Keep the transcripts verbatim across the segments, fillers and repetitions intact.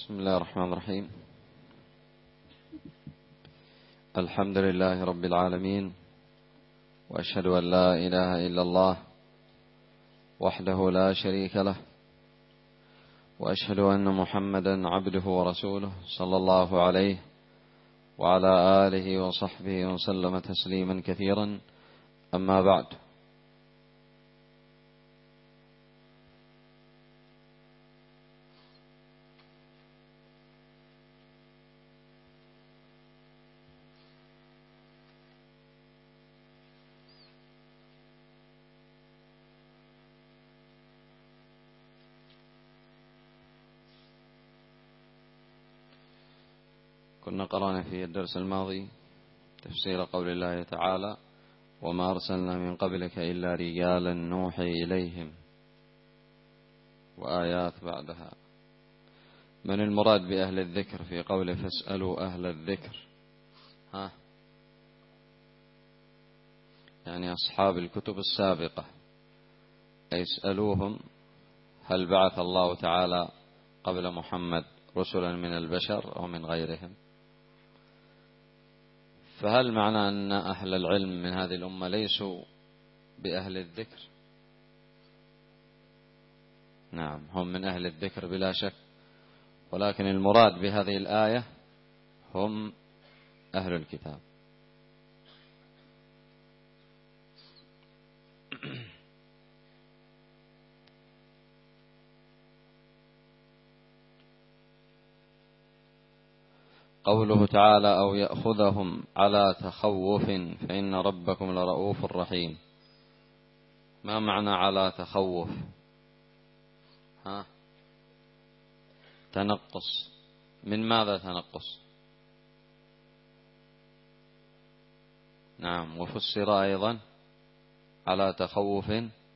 بسم الله الرحمن الرحيم. الحمد لله رب العالمين، وأشهد أن لا إله إلا الله وحده لا شريك له، وأشهد أن محمدا عبده ورسوله صلى الله عليه وعلى آله وصحبه وسلم تسليما كثيرا. أما بعد، كنا قرأنا في الدرس الماضي تفسير قول الله تعالى: وما أرسلنا من قبلك إلا رجالا نوحي إليهم، وآيات بعدها. من المراد بأهل الذكر في قوله فاسألوا أهل الذكر؟ ها يعني أصحاب الكتب السابقة، أي اسألوهم هل بعث الله تعالى قبل محمد رسلا من البشر أو من غيرهم؟ فهل معنى أن أهل العلم من هذه الأمة ليسوا بأهل الذكر؟ نعم، هم من أهل الذكر بلا شك، ولكن المراد بهذه الآية هم أهل الكتاب. قوله تعالى: أو يأخذهم على تخوف فإن ربكم لرؤوف رحيم. ما معنى على تخوف؟ ها تنقص. من ماذا تنقص؟ نعم، وفسر أيضا على تخوف.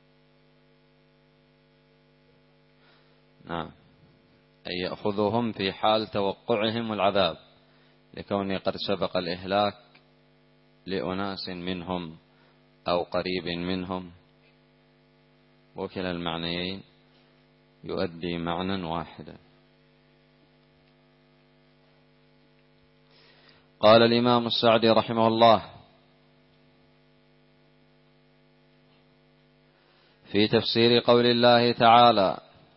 نعم، أي يأخذهم في حال توقعهم العذاب، لكونه قد سبق الإهلاك لأناس منهم أو قريب منهم، وكلا المعنيين يؤدي معنى واحدا. قال الإمام السعدي رحمه الله في تفسير قول الله تعالى: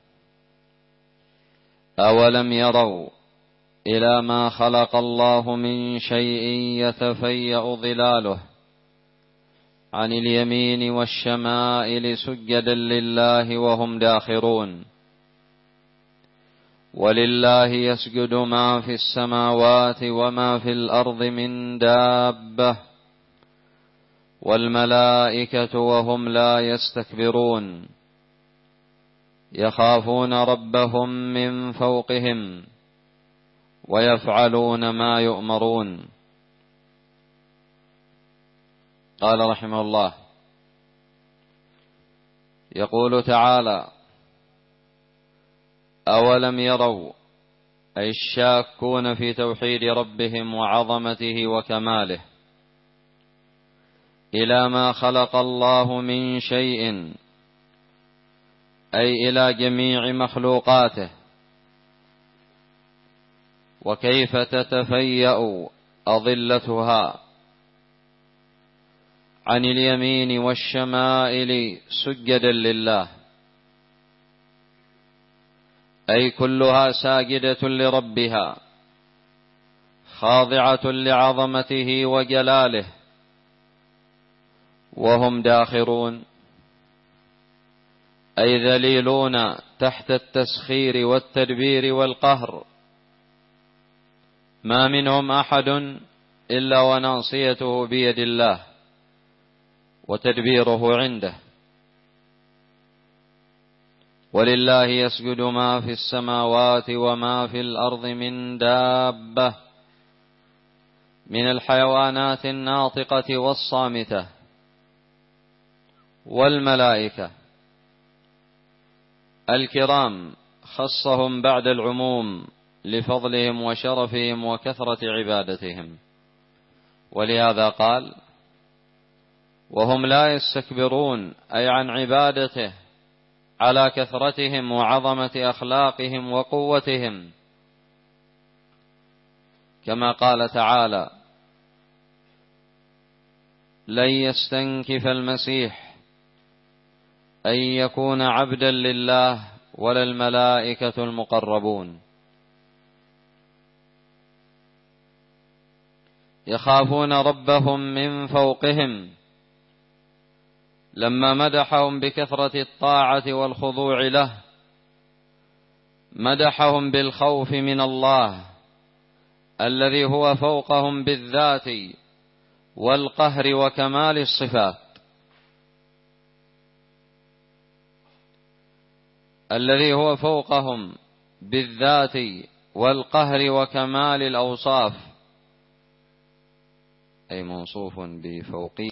أولم يروا إلى ما خلق الله من شيء يتفيأ ظلاله عن اليمين والشمائل سجدا لله وهم داخرون، ولله يسجد ما في السماوات وما في الأرض من دابة، والملائكة وهم لا يستكبرون يخافون ربهم من فوقهم ويفعلون ما يؤمرون. قال رحمه الله: يقول تعالى: أولم يروا، أي الشاكون في توحيد ربهم وعظمته وكماله، إلى ما خلق الله من شيء، أي إلى جميع مخلوقاته، وكيف تتفيأ أظلتها عن اليمين والشمائل سجدا لله، أي كلها ساجدة لربها خاضعة لعظمته وجلاله، وهم داخرون، أي ذليلون تحت التسخير والتدبير والقهر، ما منهم أحد إلا وناصيته بيد الله وتدبيره عنده. ولله يسجد ما في السماوات وما في الأرض من دابة، من الحيوانات الناطقة والصامتة، والملائكة الكرام خصهم بعد العموم لفضلهم وشرفهم وكثرة عبادتهم، ولهذا قال: وهم لا يستكبرون، أي عن عبادته على كثرتهم وعظمة أخلاقهم وقوتهم، كما قال تعالى: لن يستنكف المسيح أن يكون عبدا لله ولا الملائكة المقربون. يخافون ربهم من فوقهم، لما مدحهم بكثرة الطاعة والخضوع له مدحهم بالخوف من الله الذي هو فوقهم بالذات والقهر وكمال الصفات، الذي هو فوقهم بالذات والقهر وكمال الأوصاف، أي موصوف بفوقية